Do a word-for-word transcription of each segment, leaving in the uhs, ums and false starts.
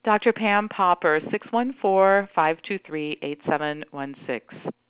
Doctor Pam Popper, six one four, five two three, eight seven one six.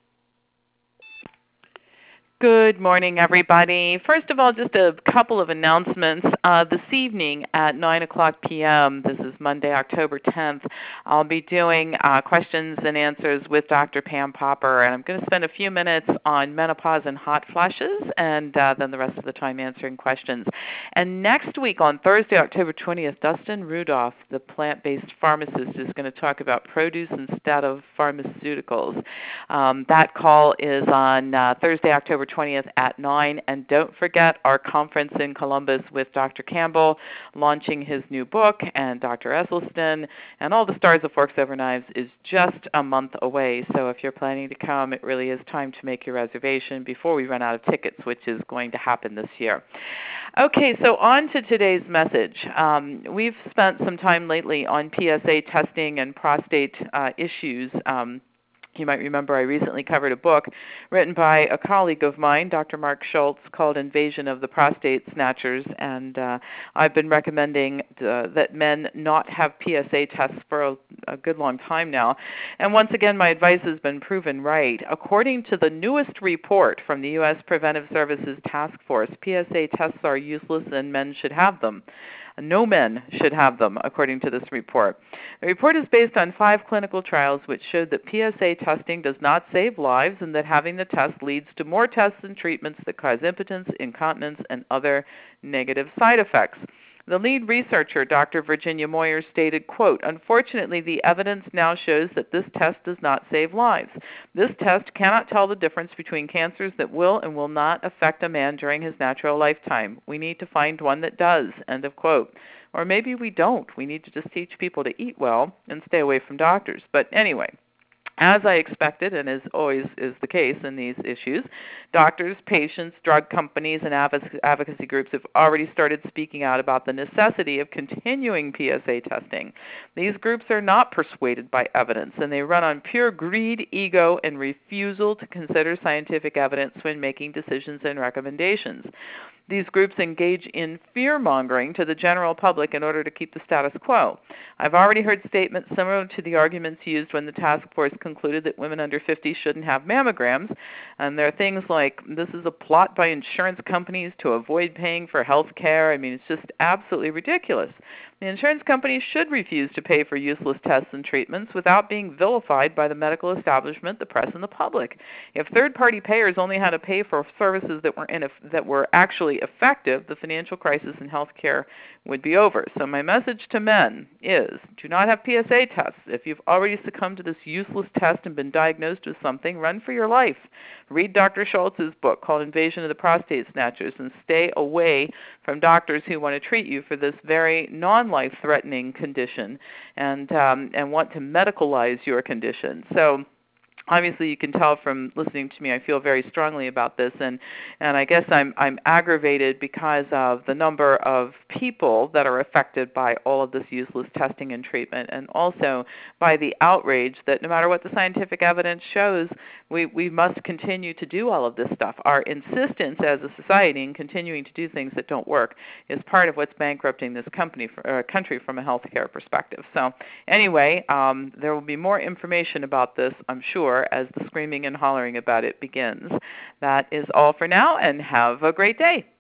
Good morning, everybody. First of all, just a couple of announcements. Uh, this evening at nine o'clock p.m., this is Monday, October tenth, I'll be doing uh, questions and answers with Doctor Pam Popper, and I'm going to spend a few minutes on menopause and hot flashes, and uh, then the rest of the time answering questions. And next week on Thursday, October twentieth, Dustin Rudolph, the plant-based pharmacist, is going to talk about produce instead of pharmaceuticals. Um, that call is on uh, Thursday, October twentieth at nine. And don't forget our conference in Columbus with Doctor Campbell, launching his new book, and Doctor Esselstyn, and all the stars of Forks Over Knives is just a month away. So if you're planning to come, it really is time to make your reservation before we run out of tickets, which is going to happen this year. Okay, so on to today's message. Um, we've spent some time lately on P S A testing and prostate uh, issues. Um, You might remember I recently covered a book written by a colleague of mine, Doctor Mark Schultz, called Invasion of the Prostate Snatchers, and uh, I've been recommending uh, that men not have P S A tests for a, a good long time now. And once again, my advice has been proven right. According to the newest report from the U S Preventive Services Task Force, P S A tests are useless and men should have them. No men should have them, according to this report. The report is based on five clinical trials which showed that P S A testing does not save lives and that having the test leads to more tests and treatments that cause impotence, incontinence, and other negative side effects. The lead researcher, Doctor Virginia Moyer, stated, quote, "Unfortunately, the evidence now shows that this test does not save lives. This test cannot tell the difference between cancers that will and will not affect a man during his natural lifetime. We need to find one that does," end of quote. Or maybe we don't. We need to just teach people to eat well and stay away from doctors. But anyway, as I expected, and as always is the case in these issues, doctors, patients, drug companies, and advocacy groups have already started speaking out about the necessity of continuing P S A testing. These groups are not persuaded by evidence, and they run on pure greed, ego, and refusal to consider scientific evidence when making decisions and recommendations. These groups engage in fear-mongering to the general public in order to keep the status quo. I've already heard statements similar to the arguments used when the task force concluded that women under fifty shouldn't have mammograms. And there are things like, this is a plot by insurance companies to avoid paying for health care. I mean, it's just absolutely ridiculous. The insurance companies should refuse to pay for useless tests and treatments without being vilified by the medical establishment, the press, and the public. If third-party payers only had to pay for services that were in a, that were actually effective, the financial crisis in healthcare would be over. So my message to men is, do not have P S A tests. If you've already succumbed to this useless test and been diagnosed with something, run for your life. Read Doctor Schultz's book called Invasion of the Prostate Snatchers and stay away from doctors who want to treat you for this very non-life-threatening condition and um, and want to medicalize your condition. So obviously, you can tell from listening to me, I feel very strongly about this, and, and I guess I'm I'm aggravated because of the number of people that are affected by all of this useless testing and treatment, and also by the outrage that no matter what the scientific evidence shows, we, we must continue to do all of this stuff. Our insistence as a society in continuing to do things that don't work is part of what's bankrupting this company for, uh, country from a healthcare perspective. So anyway, um, there will be more information about this, I'm sure, as the screaming and hollering about it begins. That is all for now, and have a great day.